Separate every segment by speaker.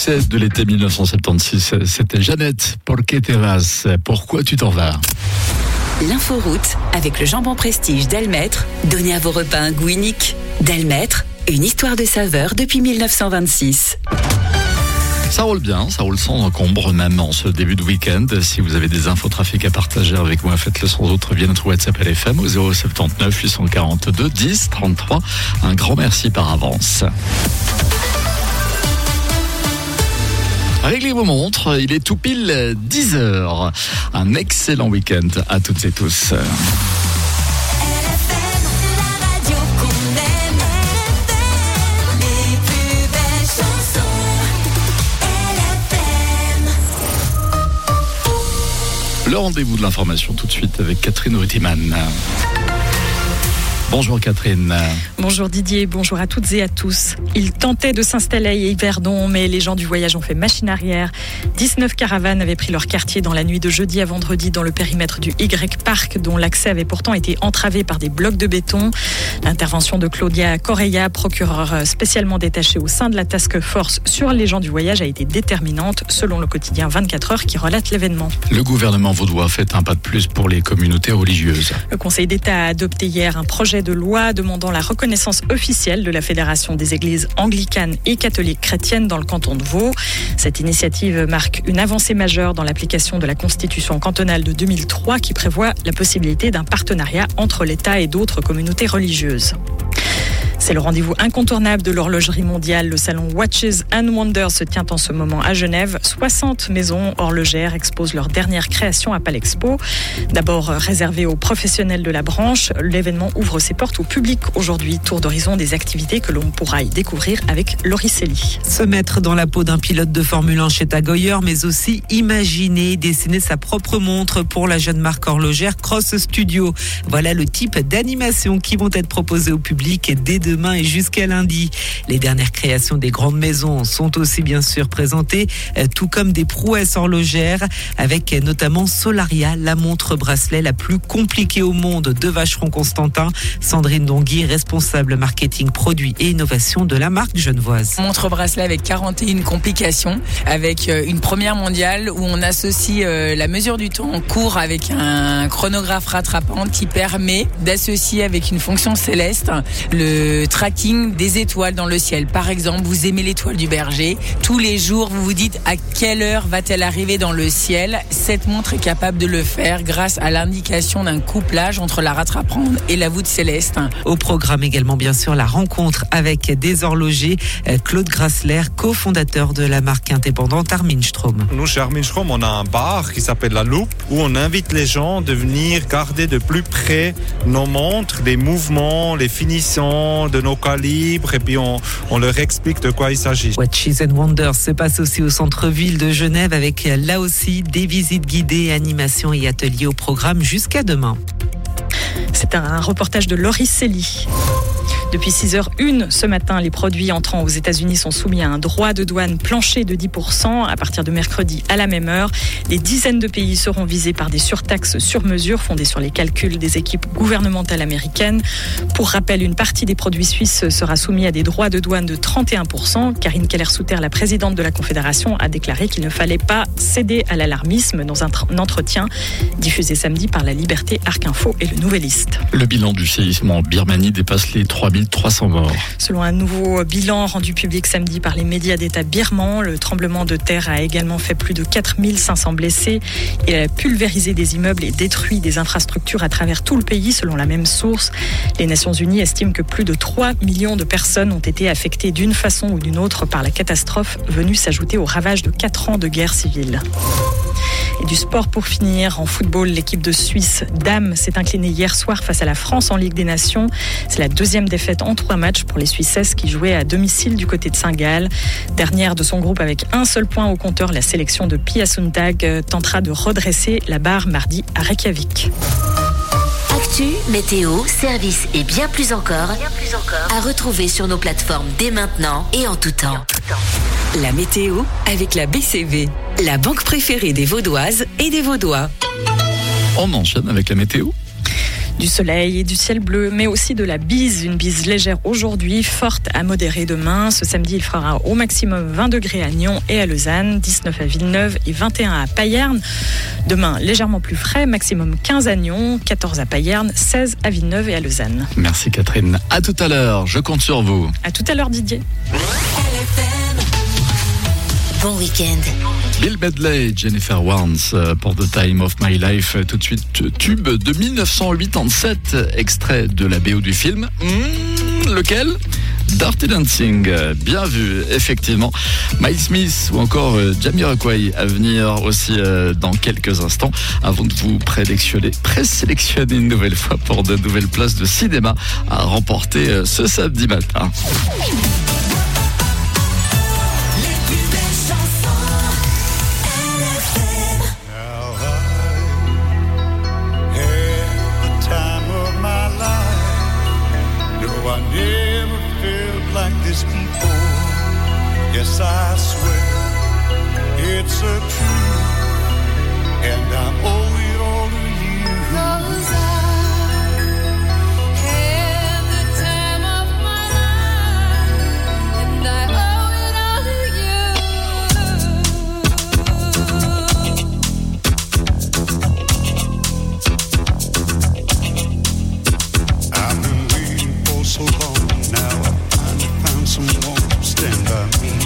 Speaker 1: succès de l'été 1976. C'était Jeannette, Porque te vas? Pourquoi tu t'en vas?
Speaker 2: L'inforoute avec le jambon prestige Delmaître. Donnez à vos repas un goût unique. Delmaître, une histoire de saveur depuis 1926.
Speaker 1: Ça roule bien, ça roule sans encombre, même en ce début de week-end. Si vous avez des infos trafic à partager avec moi, faites-le sans autre via notre WhatsApp LFM au 079 842 10 33. Un grand merci par avance. Réglez vos montres, il est tout pile 10h. Un excellent week-end à toutes et tous. Le rendez-vous de l'information tout de suite avec Catherine Rutiman. Bonjour Catherine.
Speaker 3: Bonjour Didier, bonjour à toutes et à tous. Il tentait de s'installer à Yverdon, mais les gens du voyage ont fait machine arrière. 19 caravanes avaient pris leur quartier dans la nuit de jeudi à vendredi dans le périmètre du Y-Park, dont l'accès avait pourtant été entravé par des blocs de béton. L'intervention de Claudia Correia, procureure spécialement détachée au sein de la task force sur les gens du voyage, a été déterminante, selon le quotidien 24 heures qui relate l'événement.
Speaker 1: Le gouvernement vaudois fait un pas de plus pour les communautés religieuses.
Speaker 3: Le Conseil d'État a adopté hier un projet de loi demandant la reconnaissance officielle de la Fédération des églises anglicanes et catholiques chrétiennes dans le canton de Vaud. Cette initiative marque une avancée majeure dans l'application de la Constitution cantonale de 2003 qui prévoit la possibilité d'un partenariat entre l'État et d'autres communautés religieuses. C'est le rendez-vous incontournable de l'horlogerie mondiale. Le salon Watches and Wonders se tient en ce moment à Genève. 60 maisons horlogères exposent leurs dernières créations à Palexpo. D'abord réservé aux professionnels de la branche, l'événement ouvre ses portes au public aujourd'hui. Tour d'horizon des activités que l'on pourra y découvrir avec Laurie Selly.
Speaker 4: Se mettre dans la peau d'un pilote de Formule 1 chez Tag Heuer, mais aussi imaginer dessiner sa propre montre pour la jeune marque horlogère Cross Studio. Voilà le type d'animation qui vont être proposées au public dès demain et jusqu'à lundi. Les dernières créations des grandes maisons sont aussi bien sûr présentées, tout comme des prouesses horlogères, avec notamment Solaria, la montre bracelet la plus compliquée au monde de Vacheron Constantin. Sandrine Dongui, responsable marketing, produits et innovation de la marque genevoise.
Speaker 5: Montre bracelet avec 41 complications, avec une première mondiale où on associe la mesure du temps en cours avec un chronographe rattrapant qui permet d'associer avec une fonction céleste le tracking des étoiles dans le ciel. Par exemple, vous aimez l'étoile du berger. Tous les jours, vous vous dites à quelle heure va-t-elle arriver dans le ciel. Cette montre est capable de le faire grâce à l'indication d'un couplage entre la rattrapante et la voûte céleste.
Speaker 4: Au programme également, bien sûr, la rencontre avec des horlogers. Claude Grassler, cofondateur de la marque indépendante Armin Strom.
Speaker 6: Nous, chez Armin Strom, on a un bar qui s'appelle La Loupe où on invite les gens de venir garder de plus près nos montres, les mouvements, les finitions de nos calibres, et puis on leur explique de quoi il s'agit.
Speaker 4: Watches and Wonders se passe aussi au centre-ville de Genève avec là aussi des visites guidées, animations et ateliers au programme jusqu'à demain.
Speaker 3: C'est un reportage de Laurie Selly. Depuis 6h01 ce matin, les produits entrant aux États-Unis sont soumis à un droit de douane plancher de 10%. À partir de mercredi à la même heure, des dizaines de pays seront visés par des surtaxes sur mesure fondées sur les calculs des équipes gouvernementales américaines. Pour rappel, une partie des produits suisses sera soumise à des droits de douane de 31%. Karine Keller-Souter, la présidente de la Confédération, a déclaré qu'il ne fallait pas céder à l'alarmisme dans un entretien diffusé samedi par la Liberté, Arc Info et le Nouvelliste.
Speaker 1: Le bilan du séisme en Birmanie dépasse les 3300 morts.
Speaker 3: Selon un nouveau bilan rendu public samedi par les médias d'État birmans, le tremblement de terre a également fait plus de 4500 blessés. Il a pulvérisé des immeubles et détruit des infrastructures à travers tout le pays, selon la même source. Les Nations Unies estiment que plus de 3 millions de personnes ont été affectées d'une façon ou d'une autre par la catastrophe venue s'ajouter aux ravages de 4 ans de guerre civile. Et du sport pour finir. En football, l'équipe de Suisse dames s'est inclinée hier soir face à la France en Ligue des Nations. C'est la deuxième défaite en 3 matchs pour les Suissesses qui jouaient à domicile du côté de Saint-Gall. Dernière de son groupe avec un seul point au compteur, la sélection de Pia Sundhag tentera de redresser la barre mardi à Reykjavik.
Speaker 7: Actu, météo, service et bien plus encore à retrouver sur nos plateformes dès maintenant et en tout temps.
Speaker 2: La météo avec la BCV, la banque préférée des Vaudoises et des Vaudois.
Speaker 1: On enchaîne avec la météo.
Speaker 3: Du soleil et du ciel bleu, mais aussi de la bise. Une bise légère aujourd'hui, forte à modérée demain. Ce samedi, il fera au maximum 20 degrés à Nyon et à Lausanne, 19 à Villeneuve et 21 à Payerne. Demain, légèrement plus frais, maximum 15 à Nyon, 14 à Payerne, 16 à Villeneuve et à Lausanne.
Speaker 1: Merci Catherine. À tout à l'heure, je compte sur vous.
Speaker 3: À tout à l'heure Didier.
Speaker 7: Bon week-end.
Speaker 1: Bill Medley, Jennifer Warnes pour The Time of My Life. Tout de suite, tube de 1987, extrait de la BO du film. Lequel ? Dirty Dancing, bien vu, effectivement. Miles Smith ou encore Jamiroquai à venir aussi dans quelques instants, avant de vous présélectionner une nouvelle fois pour de nouvelles places de cinéma à remporter ce samedi matin.
Speaker 8: Yes, I swear it's a truth, and I owe it all to you. 'Cause I had the time of my life, and I owe it all to you. I've been waiting for so long now. I finally found someone to stand by me.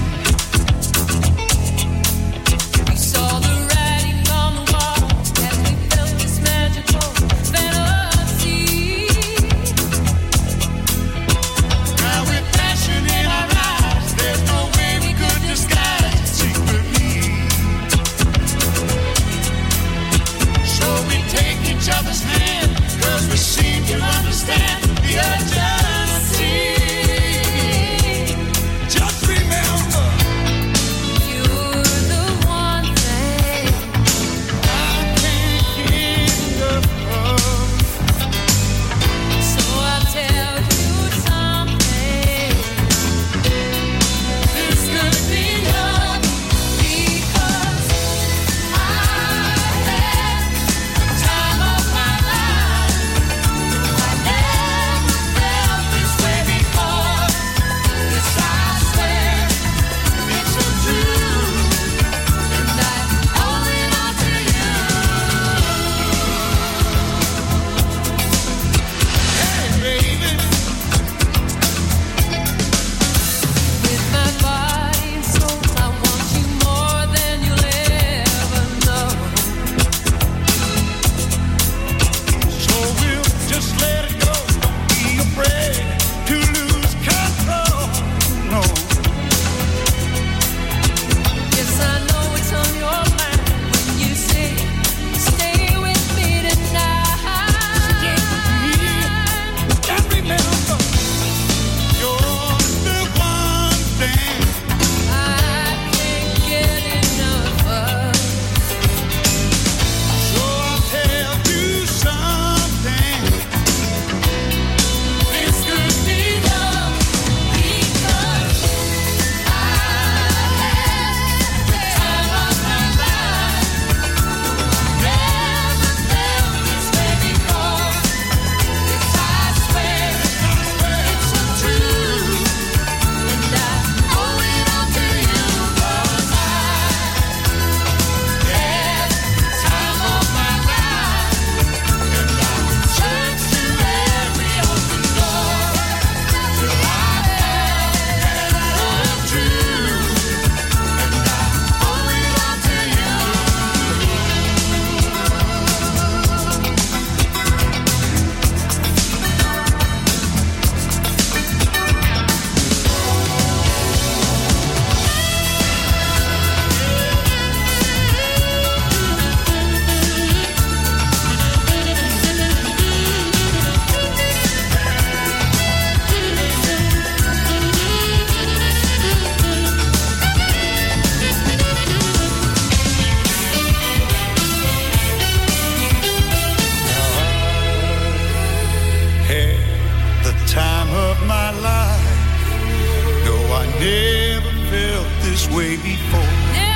Speaker 8: way before.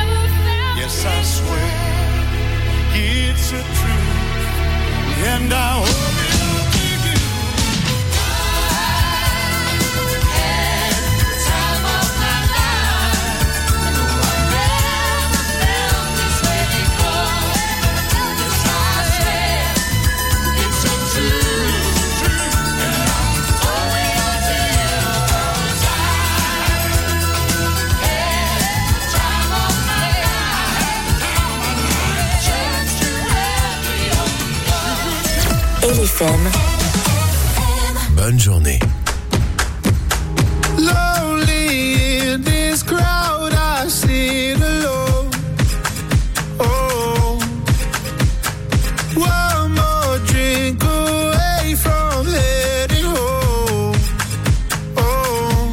Speaker 8: Yes, I swear it's a truth, and I hope it.
Speaker 7: LFM.
Speaker 9: Bonne journée.
Speaker 8: Lonely in this crowd, I sit alone. Oh, one more drink away from heading home. Oh,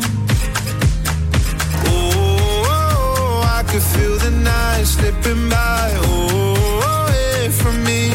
Speaker 8: oh, I could feel the night slipping by. Oh, away from me.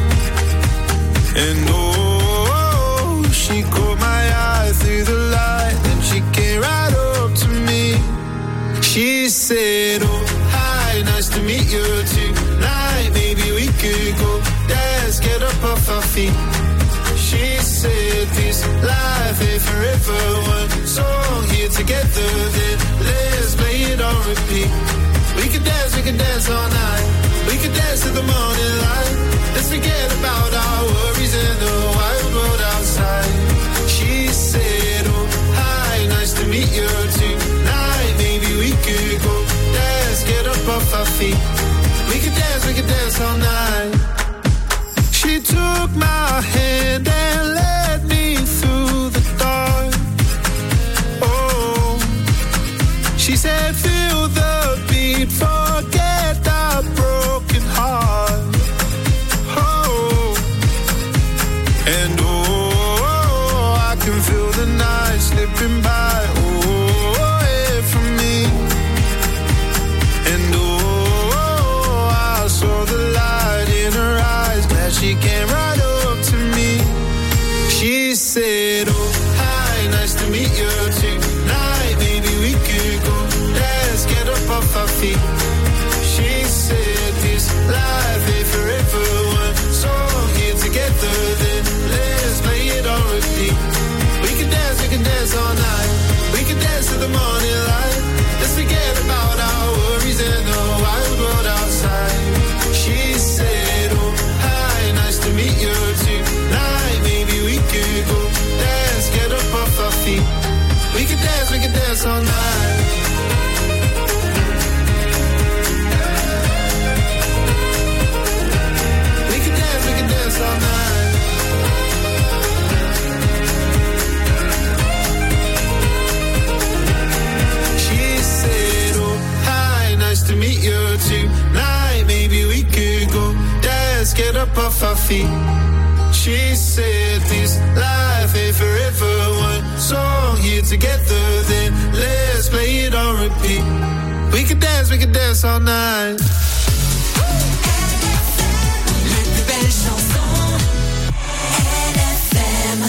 Speaker 8: And oh, she caught my eye through the light, and she came right up to me. She said, oh, hi, nice to meet you tonight. Maybe we could go dance, get up off our feet. She said, this life ain't forever. One song here together, then let's play it on repeat. We could dance all night. We could dance to the morning light. Let's forget about our worries in the wild world outside. She said, oh, hi, nice to meet you tonight. Maybe we could go dance, get up off our feet. We could dance all night. She took my hand and led me through the dark. Oh, she said, feel the beat, forget our broken heart. Oh, and oh, I can feel the night slipping by. Oh, away from me. And oh, I saw the light in her eyes. Glad she came right up to me. She said, oh, hi, nice to meet you tonight. Maybe we could go dance, get up off our feet. She said, this life ain't forever. One song here together, then let's play it on repeat. We can dance all night. We can dance to the morning light. Let's forget about our worries in the wild world outside. She said, oh, hi, nice to meet you tonight. Maybe we could go dance, get up off our feet. We can dance all night. We can dance all night. She said, oh, hi, nice to meet you tonight. Maybe we could go dance, get up off our feet. She said, this life ain't forever. One song here together, then let's play it on repeat. We can dance all night.
Speaker 10: Les plus belles chansons, LFM.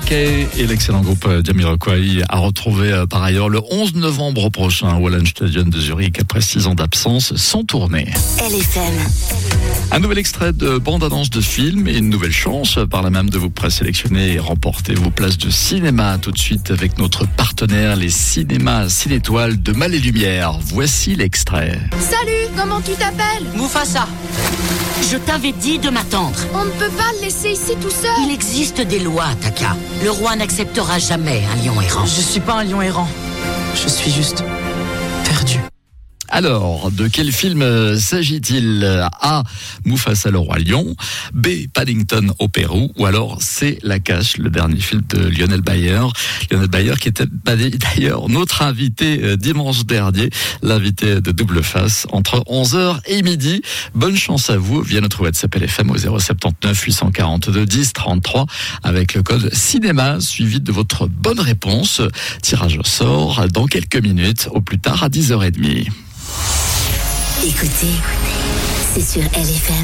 Speaker 1: Kay et l'excellent groupe Jamiroquai à retrouver par ailleurs le 11 novembre prochain au Wahlenstadion de Zurich après 6 ans d'absence sans tournée.
Speaker 7: LFM.
Speaker 1: Un nouvel extrait de bande-annonce de film et une nouvelle chance par la même de vous présélectionner et remporter vos places de cinéma tout de suite avec notre partenaire les cinémas Cinétoile de Mal et Lumière. Voici l'extrait.
Speaker 11: Salut, comment tu t'appelles?
Speaker 12: Mufasa. Je t'avais dit de m'attendre.
Speaker 11: On ne peut pas le laisser ici tout seul.
Speaker 12: Il existe des lois, Taka. Le roi n'acceptera jamais un lion errant.
Speaker 13: Je suis pas un lion errant. Je suis juste perdu.
Speaker 1: Alors, de quel film s'agit-il? A. Mufasa le roi lion, B. Paddington au Pérou, ou alors C. La Cache, le dernier film de Lionel Bayer. Lionel Bayer qui était d'ailleurs notre invité dimanche dernier, l'invité de Double Face, entre 11h et midi. Bonne chance à vous via notre WhatsApp LFM au 079 842 10 33 avec le code cinéma suivi de votre bonne réponse. Tirage au sort dans quelques minutes, au plus tard à 10h30.
Speaker 7: Écoutez, c'est sur LFM.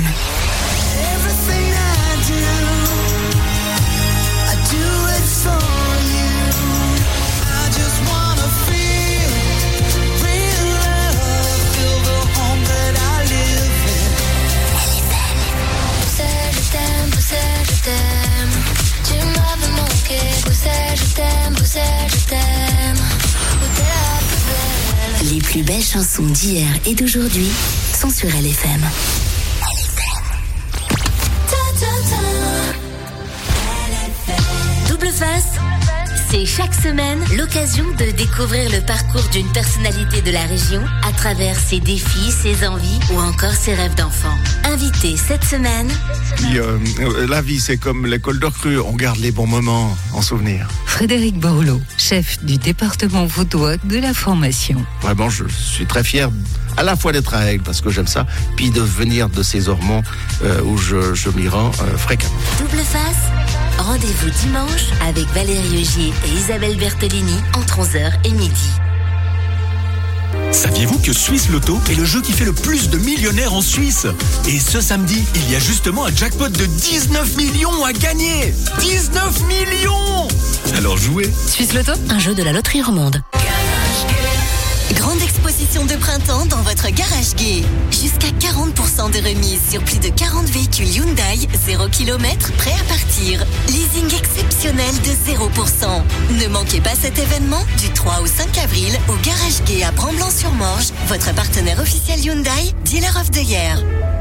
Speaker 7: Les plus belles chansons d'hier et d'aujourd'hui sont sur LFM. Double Face, c'est chaque semaine l'occasion de découvrir le parcours d'une personnalité de la région à travers ses défis, ses envies ou encore ses rêves d'enfant. Invité cette semaine...
Speaker 14: Puis, la vie, c'est comme l'école de recrue, on garde les bons moments en souvenir.
Speaker 15: Frédéric Borloo, chef du département vaudois de la formation.
Speaker 14: Vraiment, je suis très fier à la fois d'être à Aigle, parce que j'aime ça, puis de venir de ces Ormonts où je m'y rends fréquemment.
Speaker 7: Double Face, rendez-vous dimanche avec Valérie Augier et Isabelle Bertolini entre 11h et midi.
Speaker 16: Saviez-vous que Suisse Loto est le jeu qui fait le plus de millionnaires en Suisse? Et ce samedi, il y a justement un jackpot de 19 millions à gagner. 19 millions! Alors jouez.
Speaker 7: Suisse Loto, un jeu de la loterie romande. Grande exposition de printemps dans votre garage gay. Jusqu'à 40% de remise sur plus de 40 véhicules Hyundai 0 km prêts à partir. Leasing exceptionnel de 0%. Ne manquez pas cet événement du 3 au 5 avril au garage gay à Bramblon-sur-Morge, votre partenaire officiel Hyundai, Dealer of the Year.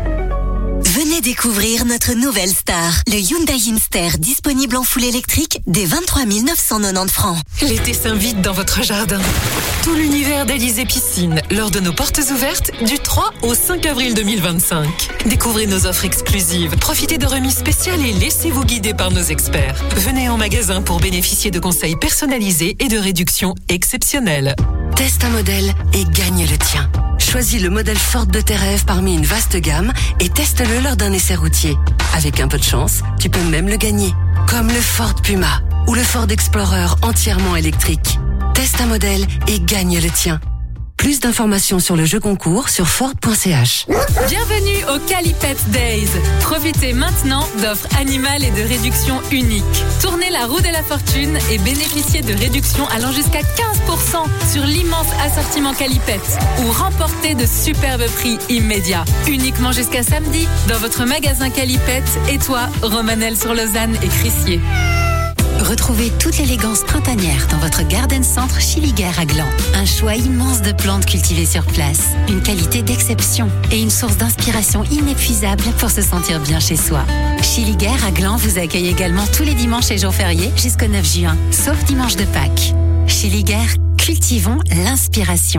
Speaker 7: Venez découvrir notre nouvelle star, le Hyundai Imster, disponible en full électrique dès 23 990 francs.
Speaker 17: L'été s'invite dans votre jardin. Tout l'univers d'Alizé Piscine lors de nos portes ouvertes du 3 au 5 avril 2025. Découvrez nos offres exclusives, profitez de remises spéciales et laissez-vous guider par nos experts. Venez en magasin pour bénéficier de conseils personnalisés et de réductions exceptionnelles.
Speaker 18: Teste un modèle et gagne le tien. Choisis le modèle Ford de tes rêves parmi une vaste gamme et teste-le lors d'un essai routier. Avec un peu de chance, tu peux même le gagner. Comme le Ford Puma ou le Ford Explorer entièrement électrique. Teste un modèle et gagne le tien. Plus d'informations sur le jeu concours sur Ford.ch.
Speaker 19: Bienvenue au Calipet Days. Profitez maintenant d'offres animales et de réductions uniques. Tournez la roue de la fortune et bénéficiez de réductions allant jusqu'à 15% sur l'immense assortiment Calipet ou remportez de superbes prix immédiats. Uniquement jusqu'à samedi dans votre magasin Calipet et toi, Romanel sur Lausanne et Crissier.
Speaker 2: Retrouvez toute l'élégance printanière dans votre Garden Centre Chiliguère à Gland. Un choix immense de plantes cultivées sur place, une qualité d'exception et une source d'inspiration inépuisable pour se sentir bien chez soi. Chiliguère à Gland vous accueille également tous les dimanches et jours fériés jusqu'au 9 juin, sauf dimanche de Pâques. Chiliguère, cultivons l'inspiration.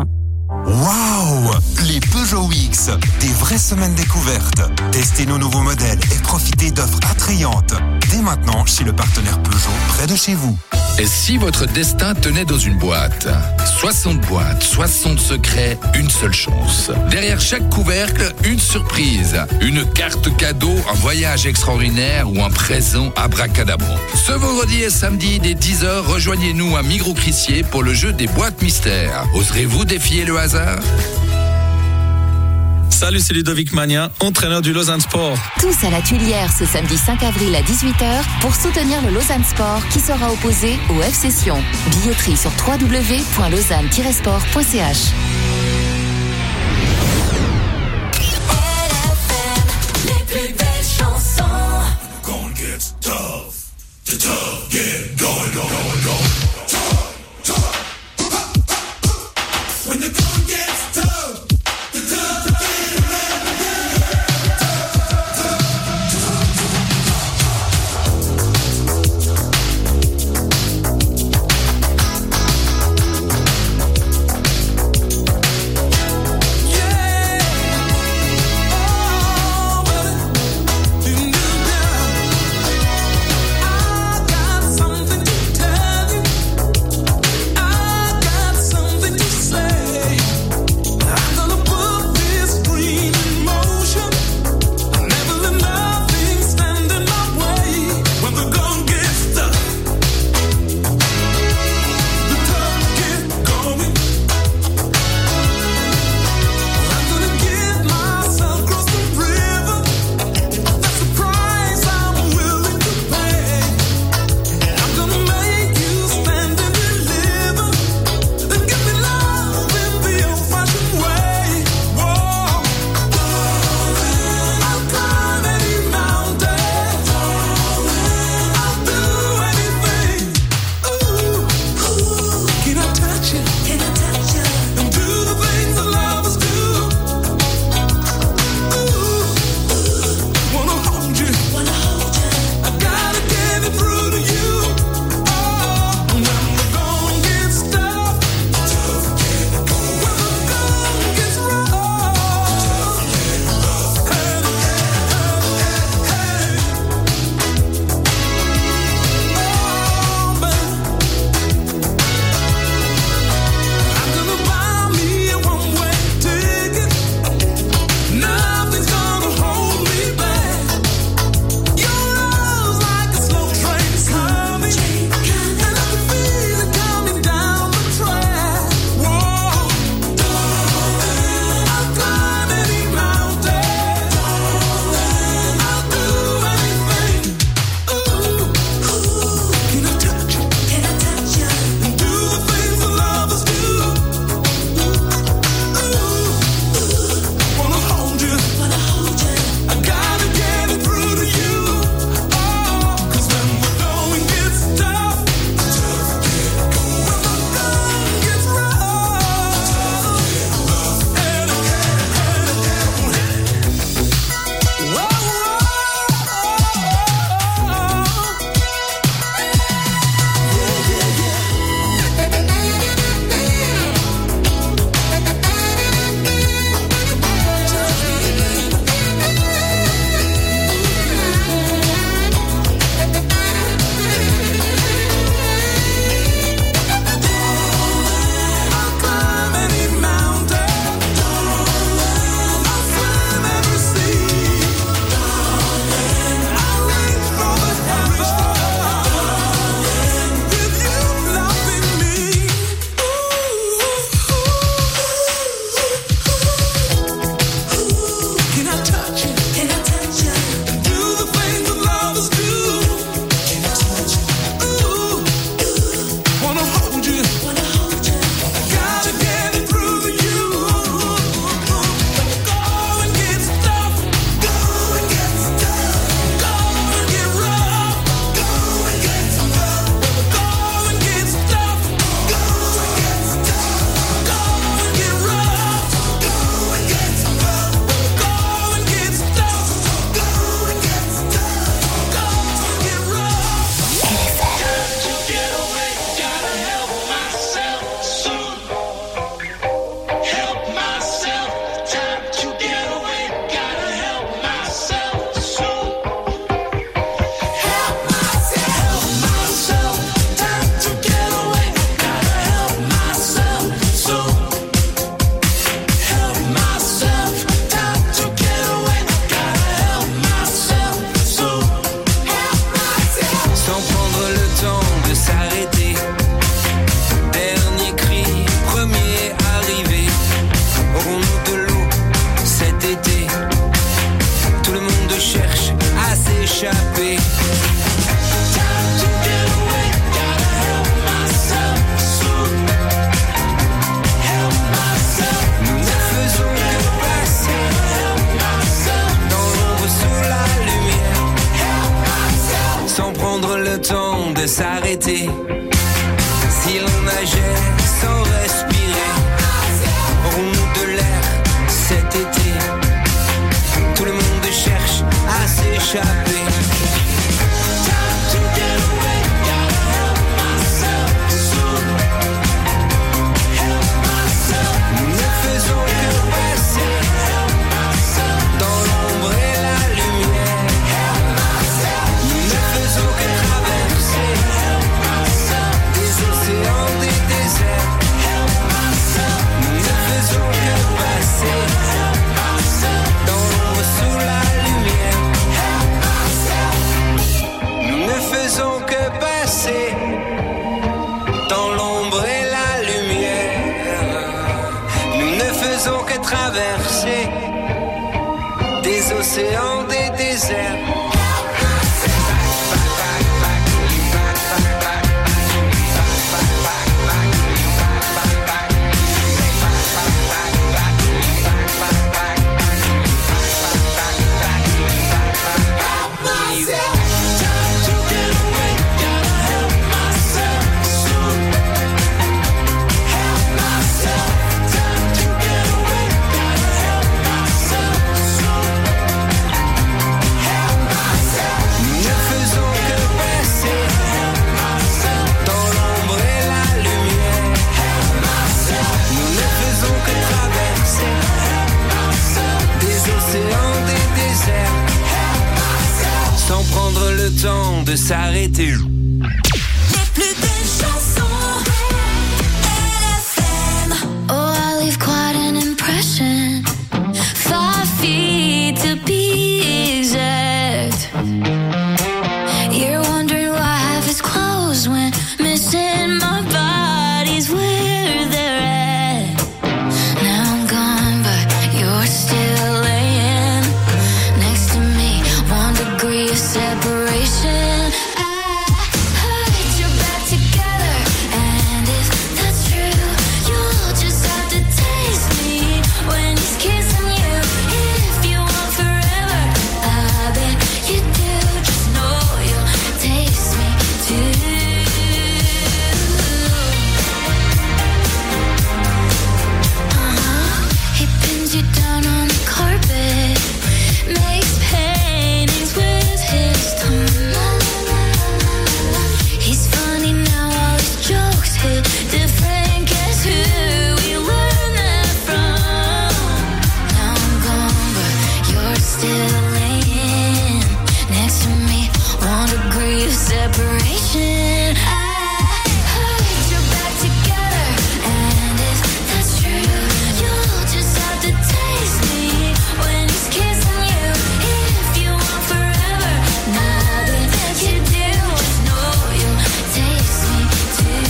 Speaker 20: Waouh! Les Peugeot X, des vraies semaines découvertes. Testez nos nouveaux modèles et profitez d'offres attrayantes. Dès maintenant, chez le partenaire Peugeot, près de chez vous.
Speaker 21: Et si votre destin tenait dans une boîte? 60 boîtes, 60 secrets, une seule chance. Derrière chaque couvercle, une surprise. Une carte cadeau, un voyage extraordinaire ou un présent abracadabrant. Ce vendredi et samedi, dès 10h, rejoignez-nous à Migros-Crissier pour le jeu des boîtes mystères. Oserez-vous défier le hasard?
Speaker 5: Salut, c'est Ludovic Magnin, entraîneur du Lausanne Sport.
Speaker 2: Tous à la Tuilière ce samedi 5 avril à 18h pour soutenir le Lausanne Sport qui sera opposé au FC Sion. Billetterie sur www.lausanne-sport.ch.
Speaker 10: Les plus belles chansons. Gonna get tough. The tough get going, going, going. When the gun gets tough, the tough get
Speaker 6: s'arrêter. Si l'on nageait sans respirer, ronde de l'air cet été. Tout le monde cherche à s'échapper. Nous ne faisons que passer dans l'ombre et la lumière. Nous ne faisons que traverser des océans, des déserts. Nous ne faisons que passer dans l'ombre sous la lumière. Nous ne faisons que passer dans l'ombre et la lumière. Nous ne faisons que traverser des océans, des déserts. Sans prendre le temps de s'arrêter.
Speaker 10: Les plus belles chansons LFM.
Speaker 22: Oh, I leave quite an impression. 5 feet to be exact. You're wondering why half is closed when missing my body's where they're at. Now I'm gone, but you're still laying next to me. 1 degree of separation. I heard you're back together, and if that's true, you'll just have to taste me when he's kissing you. If you want forever, I bet you do. Just know you'll taste me too. He pins you down on the carpet, makes paintings with his tongue. He's funny now, all his jokes hit different. Guess who we learned that from? Now I'm gone, but you're still laying next to me. 1 degree of separation. I heard you're back together, and if that's true, you'll just have to taste me when he's kissing you. If you want forever, nothing you do. Just know you'll taste me too.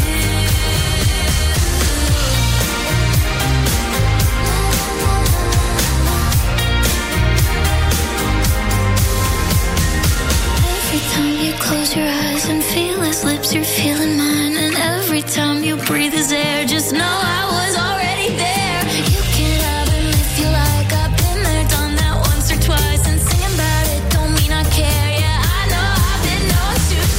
Speaker 22: Every time you close your eyes and feel his lips, you're feeling mine. And every time you breathe his air, just know I was already there. You can have him if you like. I've been there, done that once or twice. And singing about it don't mean I care. Yeah, I know I've been known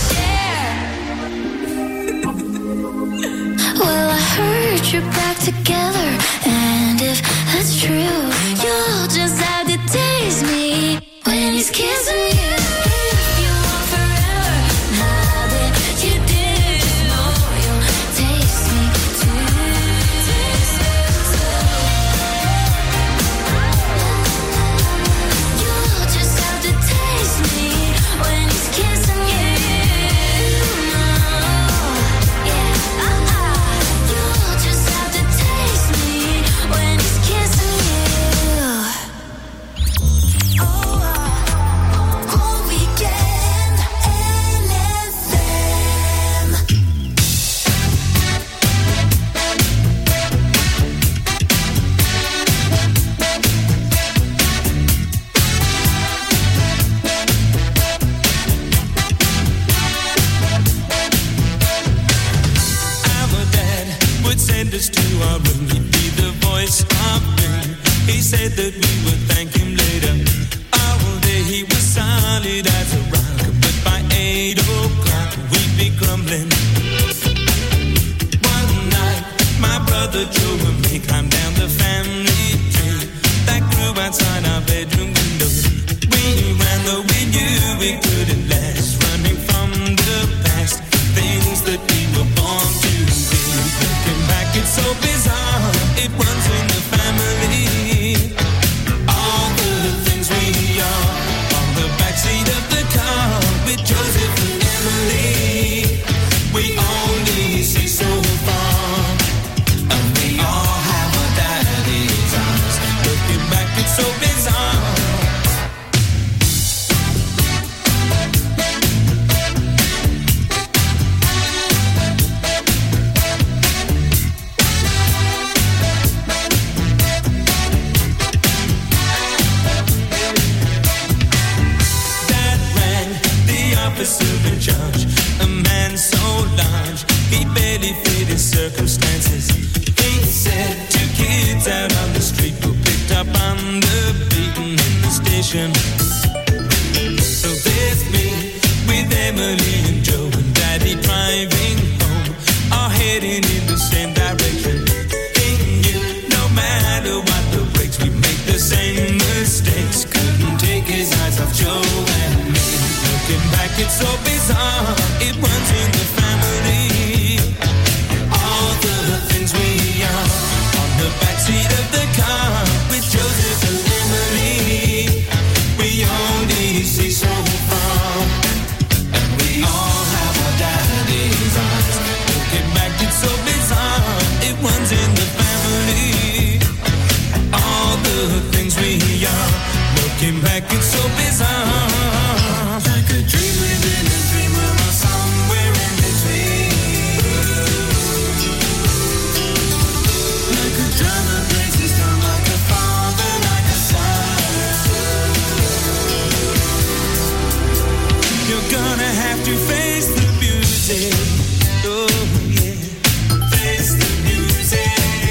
Speaker 22: to share. Well, I heard you're back together, and if that's true, you'll just have to taste me when he's kissing you. If you want forever, now that you do, know you'll taste me too. You'll just have to taste me when he's kissing you. You'll just have to taste me when he's kissing you. All weekend, LFM.
Speaker 10: Our dad would send us to our room. He'd be the voice of doom. He said that we would thank him later. All day he was solid as a rock, but by 8 o'clock we'd be grumbling up on the beaten in the station. So there's me with Emily and Joe and Daddy driving home, all heading in the same direction. Ain't you, no matter what the breaks, we make the same mistakes. Couldn't take his eyes off Joe and me. Looking back, it's so bizarre. It runs in the family. All the things we are on the backseat of the car with Joseph and Emily. We only see so far, and we all have our daddy's eyes. Looking back, it's so bizarre. It runs in the family. All the things we are. Looking back, it's so bizarre. Like a dream within a dream, we're somewhere in between. Like a drama breaks his down, like a father, like a son. You're gonna have to face the music. Oh yeah, face the music.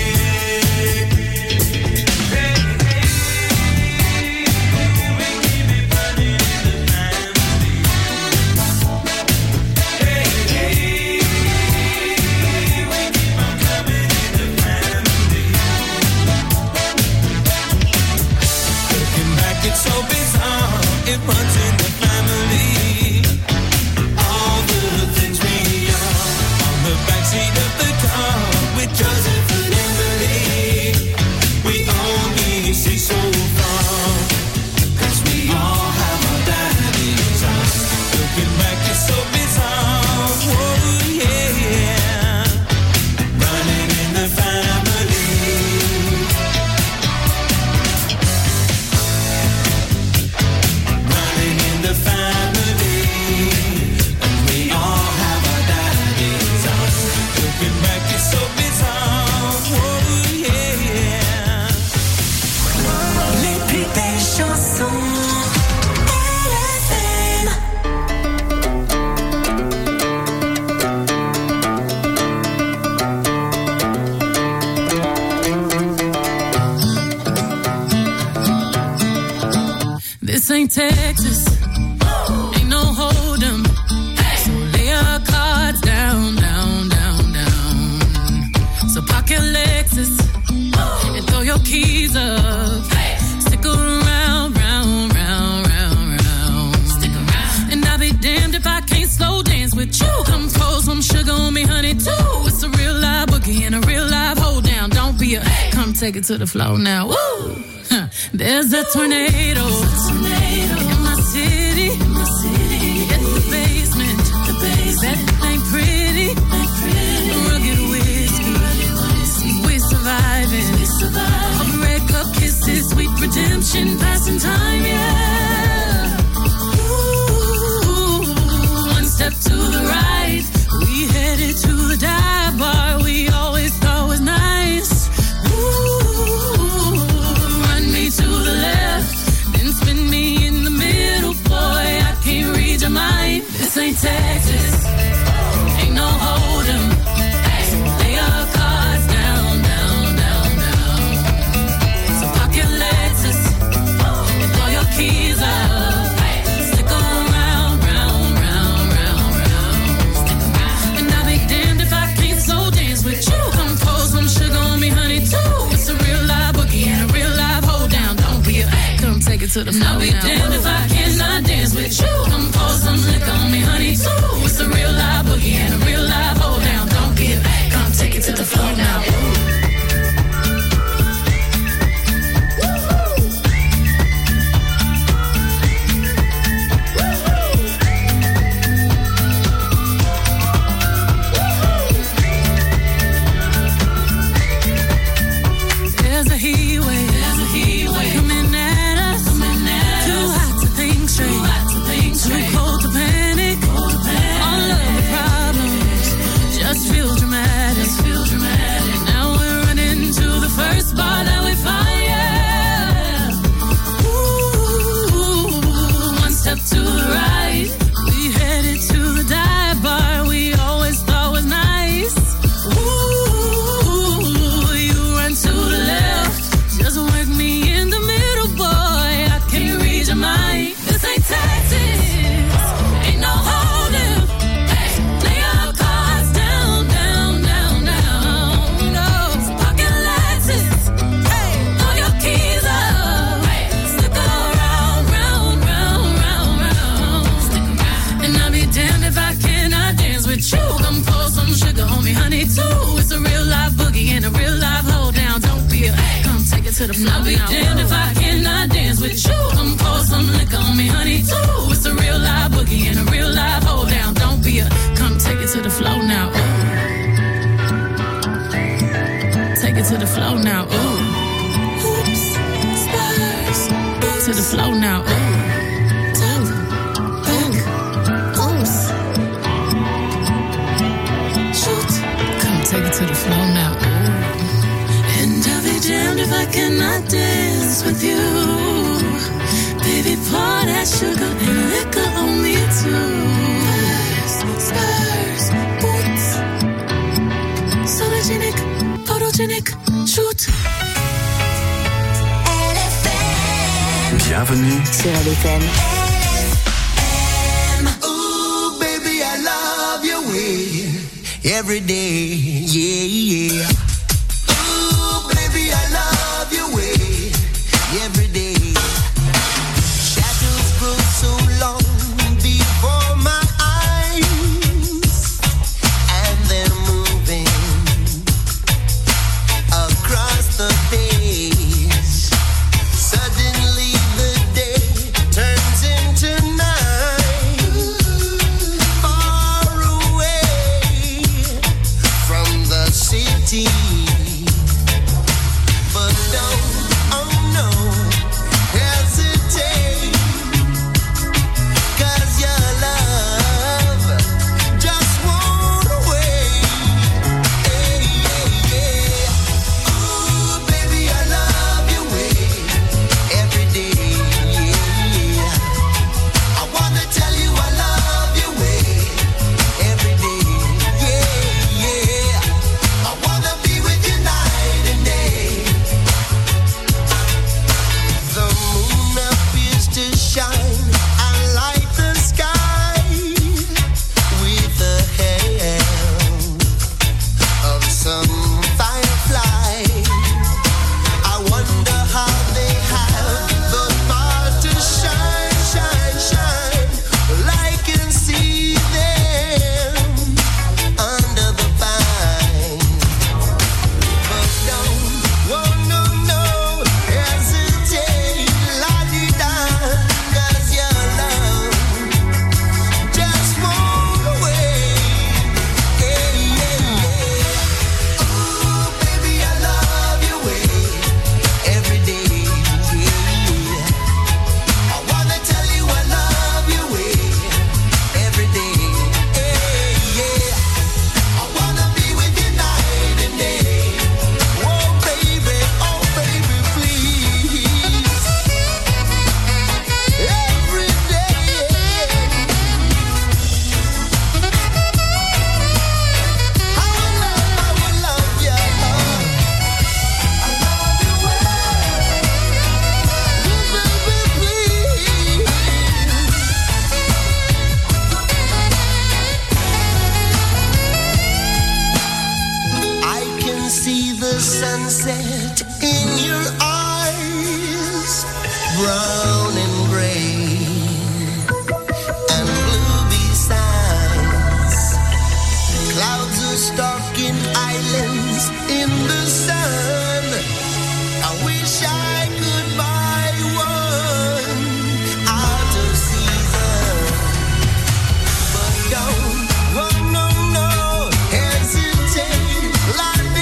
Speaker 10: It's so bizarre, it runs in the family. All the things we are on the backseat of the car with Joseph and Emily. We only see so far, 'cause we all have our daddy's eyes. Looking back, it's so bizarre. Whoa, yeah. Running in the family.
Speaker 3: This ain't Texas, ain't no hold 'em. So lay your cards down, down, down, down. So park your Lexus and throw your keys up. Stick around, round, round, round, round. Stick around. And I'll be damned if I can't slow dance with you. Come pour some sugar on me, honey, too. It's a real live boogie and a real live hold down. Don't be a, come take it to the floor now. Woo! There's a tornado in my city. It's the basement. That ain't pretty. Rugged whiskey. We surviving. Of red cup kisses, sweet redemption, passing time, yeah. Ooh, one step to the right, we headed to the dive bar we always thought was nice. To the left, then spin me in the middle, boy, I can't read your mind. This ain't Texas, ain't no hold 'em. So lay your cards down, down, down, down. So park your Lexus and throw your keys up. Stick around, round, round, round, round. Stick around. And I'll be damned if I can't slow dance with you. Come pour some sugar on me, honey, too. It's a real live boogie and a real live hold down. Don't be a, come take it to the floor. I'll be damned if I cannot dance with you. Come pour some liquor on me, honey, too. It's a real live boogie and a real live hold down. Don't be a, come take it to the floor now. There's a heat wave coming at us. Too hot to think straight. Too cold to panic. All of the problems just feel dramatic. Now we're running to the first bar that we find, yeah. Ooh, one step to the right, we headed to the dive bar we always thought was nice. Ooh, you run to the left, just to the floor. I'll be damned if I cannot dance with you. Come pour some liquor on me, honey, too. It's a real live boogie and a real live hold down. Don't be a, come take it to the floor now. Ooh. Take it to the floor now. Ooh. Oops, Spurs. To the floor now. Ooh. Take it to the floor now. Ooh. And I'll be damned if I cannot dance with you. Baby, pour that sugar and liquor on me too. Spurs, boots. Sologenic, photogenic, shoot.
Speaker 4: Bienvenue
Speaker 7: sur LFM.
Speaker 4: Ooh, baby, I love your way. Every day, yeah, yeah. Ooh, baby, I love your way. Every day. Shadows grow so long before my eyes, and they're moving across the face. Suddenly the day turns into night. Far away from the city, but don't, oh no, hesitate, 'cause your love just won't wait. Hey, yeah, yeah. Ooh, baby, I love your way every day, yeah. I wanna tell you I love your way every day, yeah, yeah. I wanna be with you night and day. The moon appears to shine and light the sky with the help of some firefly. I wonder how they have the power to shine, shine, shine. Well, I can see them under the pine. But don't, oh no, no, hesitate, la-di-da, 'cause your love just won't wait. Yeah, yeah, yeah. Ooh, baby, I love your way every day, yeah. I wanna tell you I love your way every day, yeah, yeah. I wanna be with you night and day. Oh baby, please. Every day. I will love you. I love you well. Baby, please. I can see the sunset in your eyes, brown and gray and blue besides. Clouds are stalking islands in the sun. I wish I could buy one out of season, but don't, oh no, no, hesitate,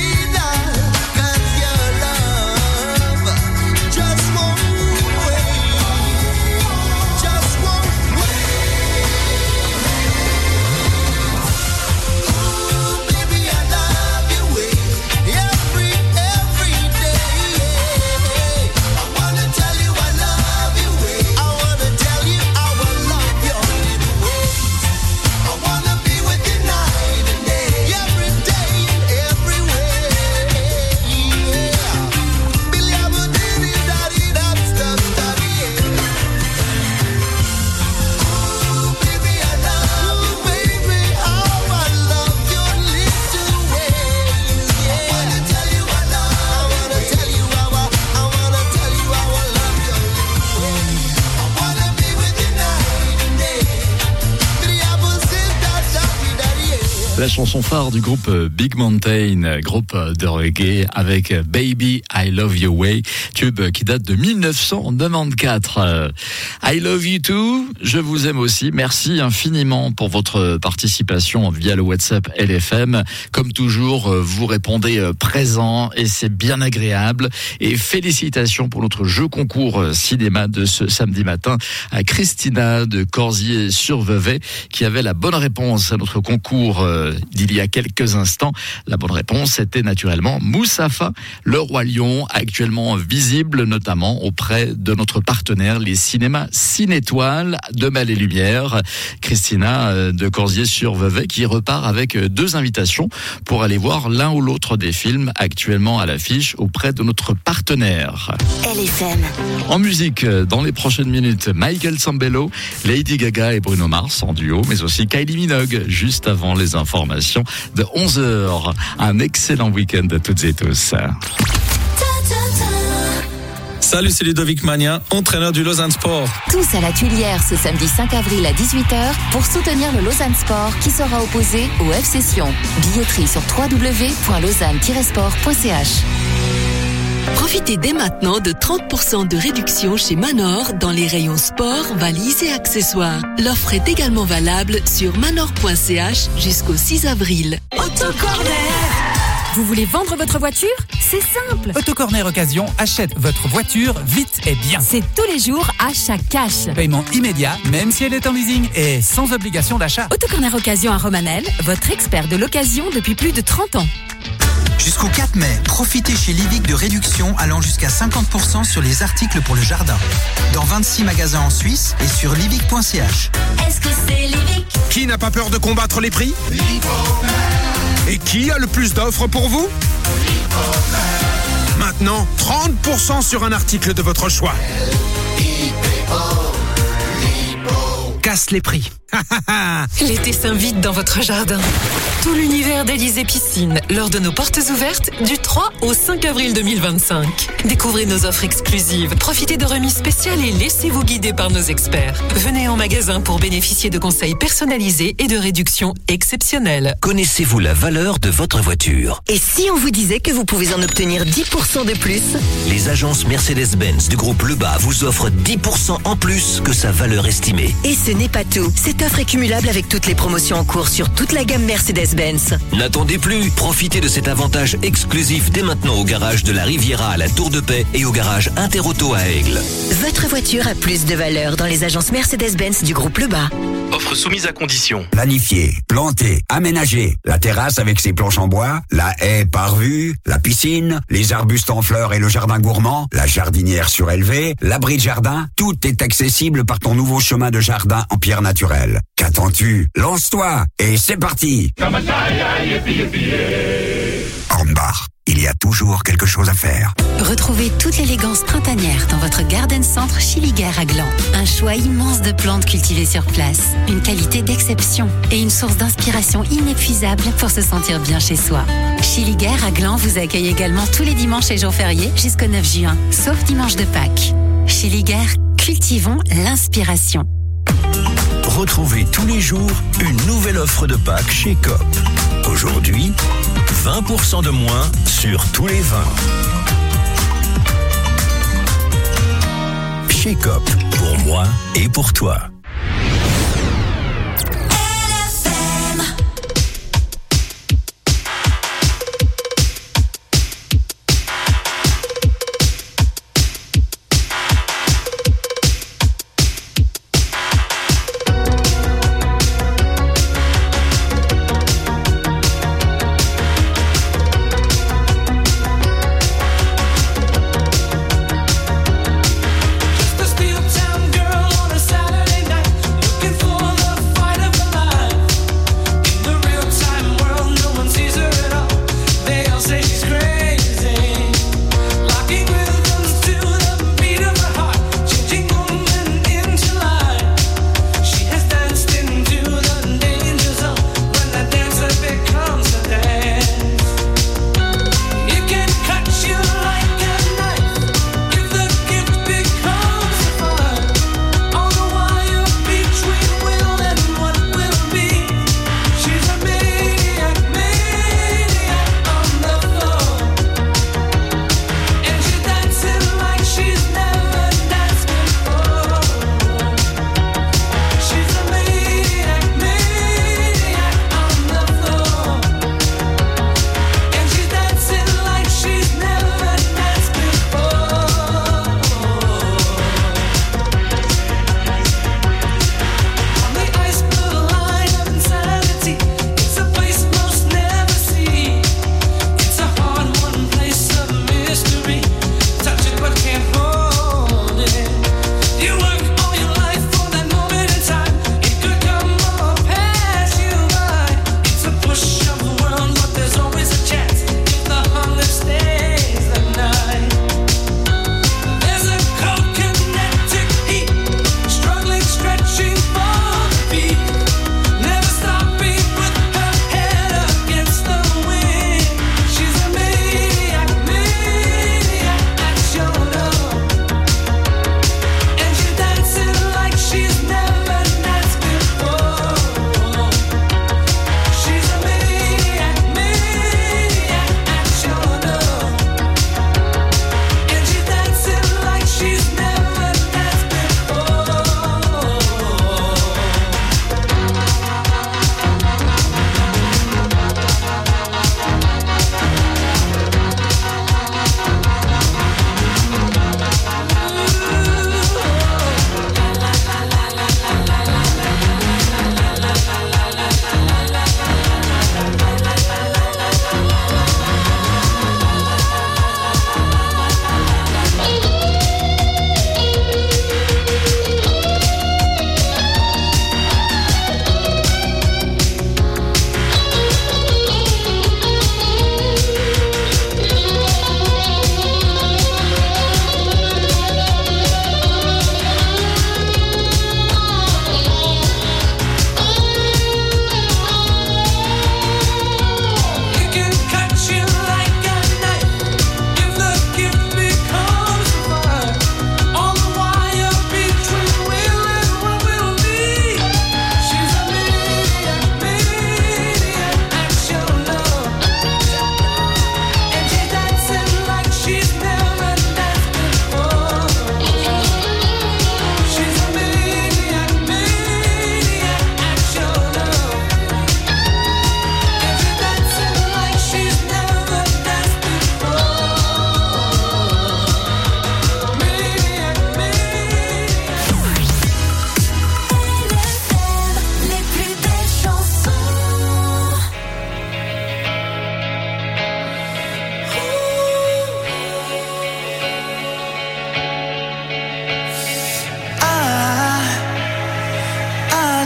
Speaker 4: la-di-da, 'cause your love just won't wait.
Speaker 1: la chanson phare du groupe Big Mountain, groupe de reggae avec Baby I Love Your Way, tube qui date de 1994. I Love You Too, je vous aime aussi. Merci infiniment pour votre participation via le WhatsApp LFM. Comme toujours, vous répondez présent et c'est bien agréable. Et félicitations pour notre jeu concours cinéma de ce samedi matin à Christina de Corsier-sur-Vevey qui avait la bonne réponse à notre concours d'il y a quelques instants. La bonne réponse était naturellement Moussafa, le roi lion, actuellement visible notamment auprès de notre partenaire, les cinémas Cinétoile de Mal et Lumière. Christina de Corsier-sur-Vevey qui repart avec 2 invitations pour aller voir l'un ou l'autre des films actuellement à l'affiche auprès de notre partenaire.
Speaker 7: LFM.
Speaker 1: En musique, dans les prochaines minutes, Michael Sambello, Lady Gaga et Bruno Mars en duo, mais aussi Kylie Minogue, juste avant les informations de 11h. Un excellent week-end à toutes et tous.
Speaker 5: Salut, c'est Ludovic Magnin, entraîneur du Lausanne Sport.
Speaker 2: Tous à la Tuilière ce samedi 5 avril à 18h pour soutenir le Lausanne Sport qui sera opposé au FC Sion. Billetterie sur www.lausanne-sport.ch.
Speaker 18: Profitez dès maintenant de 30% de réduction chez Manor dans les rayons sport, valises et accessoires. L'offre est également valable sur manor.ch jusqu'au 6 avril.
Speaker 8: Autocorner. Vous voulez vendre votre voiture ? C'est simple.
Speaker 9: Autocorner Occasion achète votre voiture vite et bien.
Speaker 8: C'est tous les jours achat cash.
Speaker 9: Paiement immédiat, même si elle est en leasing et sans obligation d'achat.
Speaker 8: Autocorner Occasion à Romanel, votre expert de l'occasion depuis plus de 30 ans.
Speaker 23: Jusqu'au 4 mai, profitez chez Livic de réductions allant jusqu'à 50% sur les articles pour le jardin. Dans 26 magasins en Suisse et sur livic.ch.
Speaker 22: Est-ce que c'est Livic?
Speaker 24: Qui n'a pas peur de combattre les prix? Et qui a le plus d'offres pour vous? Maintenant, 30% sur un article de votre choix. Casse les prix.
Speaker 17: L'été s'invite dans votre jardin. Tout l'univers d'Alizé Piscine lors de nos portes ouvertes du 3 au 5 avril 2025. Découvrez nos offres exclusives, profitez de remises spéciales et laissez-vous guider par nos experts. Venez en magasin pour bénéficier de conseils personnalisés et de réductions exceptionnelles.
Speaker 25: Connaissez-vous la valeur de votre voiture?
Speaker 7: Et si on vous disait que vous pouvez en obtenir 10% de plus?
Speaker 25: Les agences Mercedes-Benz du groupe Lebas vous offrent 10% en plus que sa valeur estimée.
Speaker 7: Et ce n'est pas tout. Cette offre est cumulable avec toutes les promotions en cours sur toute la gamme Mercedes-Benz.
Speaker 25: N'attendez plus, profitez de cet avantage exclusif dès maintenant au garage de la Riviera à la Tour de Paix et au garage Interauto à Aigle.
Speaker 7: Votre voiture a plus de valeur dans les agences Mercedes-Benz du groupe Lebas.
Speaker 26: Offre soumise à condition.
Speaker 27: Planifier, planter, aménager, la terrasse avec ses planches en bois, la haie par vue, la piscine, les arbustes en fleurs et le jardin gourmand, la jardinière surélevée, l'abri de jardin, tout est accessible par ton nouveau chemin de jardin en pierre naturelle. Qu'attends-tu? Lance-toi et c'est parti. Hornbach, il y a toujours quelque chose à faire.
Speaker 2: Retrouvez toute l'élégance printanière dans votre Garden Centre Chiliguer à Gland. Un choix immense de plantes cultivées sur place, une qualité d'exception et une source d'inspiration inépuisable pour se sentir bien chez soi. Chiliguer à Gland vous accueille également tous les dimanches et jours fériés jusqu'au 9 juin, sauf dimanche de Pâques. Chiliguer, cultivons l'inspiration.
Speaker 16: Retrouvez tous les jours une nouvelle offre de Pâques chez Coop. Aujourd'hui, 20% de moins sur tous les vins. Chez Coop, pour moi et pour toi.
Speaker 10: Just a steel town girl on a Saturday night.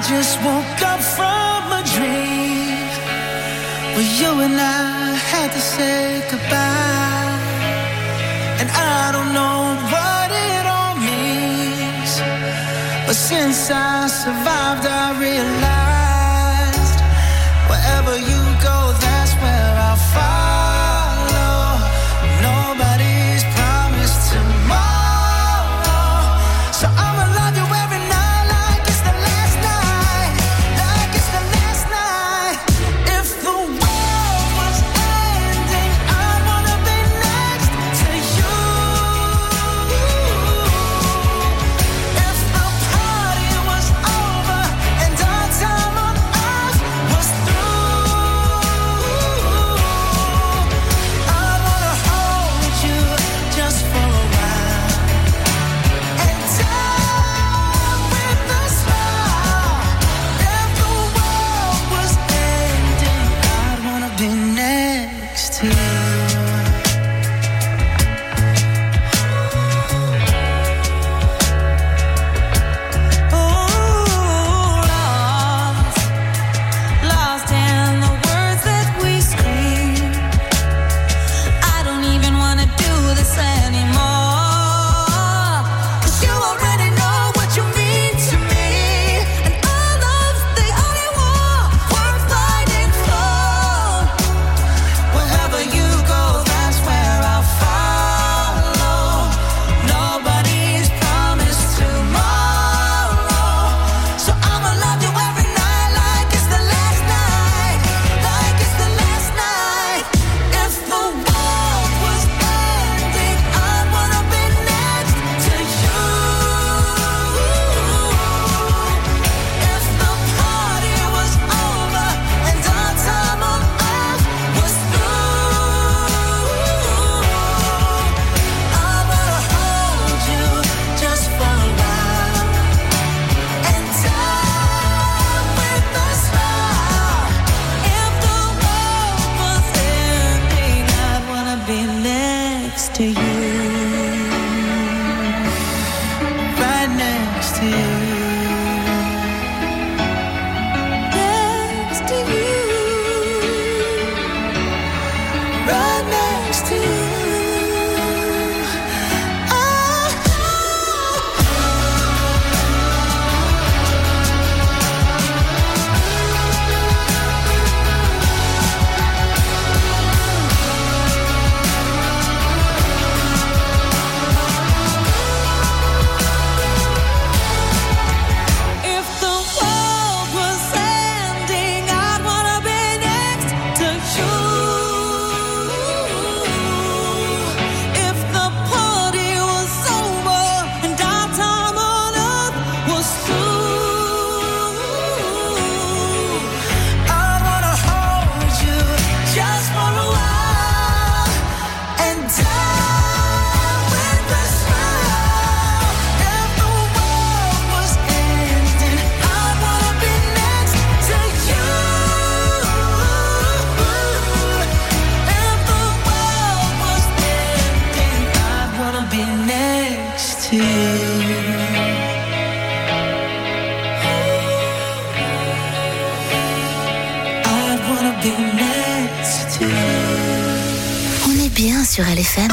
Speaker 4: just woke up from a dream where you and I had to say goodbye. And I don't know what it all means, but since I survived I realized wherever you go, that's where I'll follow. Nobody's promised tomorrow, so I'ma love you every night like it's the last night, like it's the last night. If the world was ending, I'd wanna be next to you. If the party was over and our time on earth was through, I wanna hold you just for a while and die with a smile. If the world was ending, I'd wanna be next to you. Lost in the words that we scream. I don't even wanna do this anymore, 'cause you already know what you mean to me, and our love's the only war worth fighting for. Wherever you go, that's where I'll follow. Nobody's promised tomorrow, so I'ma love you every night like it's the last night, like it's the last night. If the world was ending, I'd wanna be next to you. If the party was over and our time on earth was through, I wanna hold you just for a while and die with a smile. If the world was ending, I'd wanna be next to you, right next to you, next to you, right next to you. If the world was ending, I'd wanna be next to you. If the party was over and our time on earth was through, I'd wanna hold you just for a while and die with a smile. If the world was ending, I'd wanna be next to you. If the world was ending, I'd wanna be next to you. I'd wanna be next to you.
Speaker 2: On est bien sur LFM.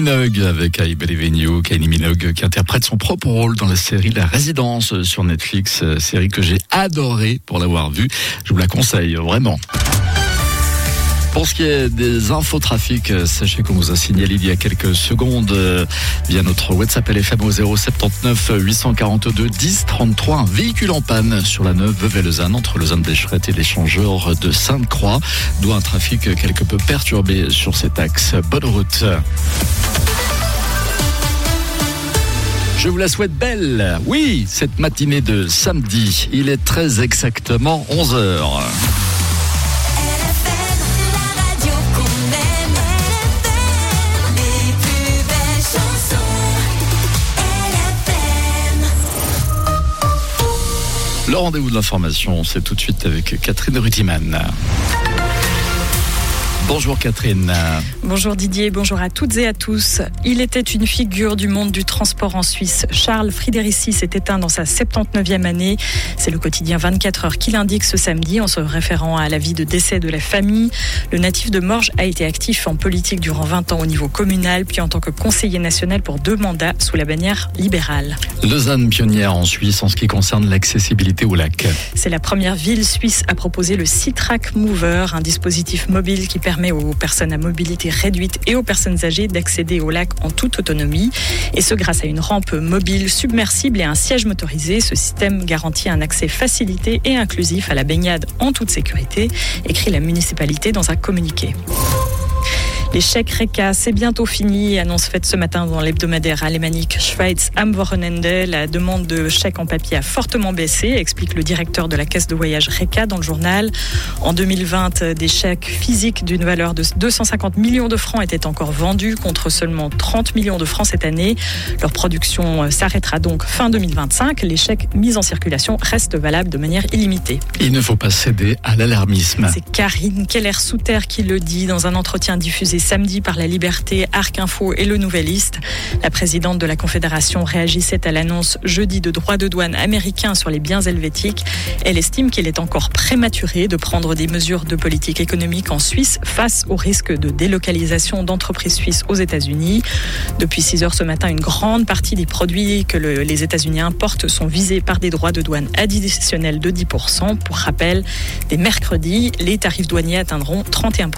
Speaker 1: Minogue avec I Believe in You. Kylie Minogue qui interprète son propre rôle dans la série La Résidence sur Netflix, série que j'ai adorée pour l'avoir vue. Je vous la conseille vraiment. Pour ce qui est des infotrafics, sachez qu'on vous a signalé il y a quelques secondes via notre WhatsApp LFM au 079 842 10 33 un véhicule en panne sur la 9 Vevey-Lausanne entre Lausanne-Bécherette et l'échangeur de Sainte-Croix, d'où un trafic quelque peu perturbé sur cet axe. Bonne route. Je vous la souhaite belle. Oui, cette matinée de samedi, il est très exactement 11h. Le rendez-vous de l'information, c'est tout de suite avec Catherine Rutiman. Bonjour Catherine.
Speaker 11: Bonjour Didier, bonjour à toutes et à tous. Il était une figure du monde du transport en Suisse. Charles Friderici s'est éteint dans sa 79e année. C'est le quotidien 24 heures qui l'indique ce samedi en se référant à l'avis de décès de la famille. Le natif de Morges a été actif en politique durant 20 ans au niveau communal, puis en tant que conseiller national pour 2 mandats sous la bannière libérale.
Speaker 1: Lausanne pionnière en Suisse en ce qui concerne l'accessibilité au lac.
Speaker 11: C'est la première ville suisse à proposer le Sea-Track Mover, un dispositif mobile qui permet aux personnes à mobilité réduite et aux personnes âgées d'accéder au lac en toute autonomie. Et ce grâce à une rampe mobile submersible et un siège motorisé. Ce système garantit un accès facilité et inclusif à la baignade en toute sécurité, écrit la municipalité dans un communiqué. Les chèques RECA, c'est bientôt fini. Annonce faite ce matin dans l'hebdomadaire alémanique Schweiz am Wochenende. La demande de chèques en papier a fortement baissé, explique le directeur de la caisse de voyage RECA dans le journal. En 2020, des chèques physiques d'une valeur de 250 millions de francs étaient encore vendus contre seulement 30 millions de francs cette année. Leur production s'arrêtera donc fin 2025. Les chèques mis en circulation restent valables de manière illimitée.
Speaker 1: Il ne faut pas céder à l'alarmisme.
Speaker 11: C'est Karine Keller-Souter qui le dit dans un entretien diffusé samedi par La Liberté, Arc Info et Le Nouvelliste. La présidente de la Confédération réagissait à l'annonce jeudi de droits de douane américains sur les biens helvétiques. Elle estime qu'il est encore prématuré de prendre des mesures de politique économique en Suisse face au risque de délocalisation d'entreprises suisses aux États-Unis. Depuis 6 heures ce matin, une grande partie des produits que les États-Unis importent sont visés par des droits de douane additionnels de 10%. Pour rappel, dès mercredi, les tarifs douaniers atteindront 31%.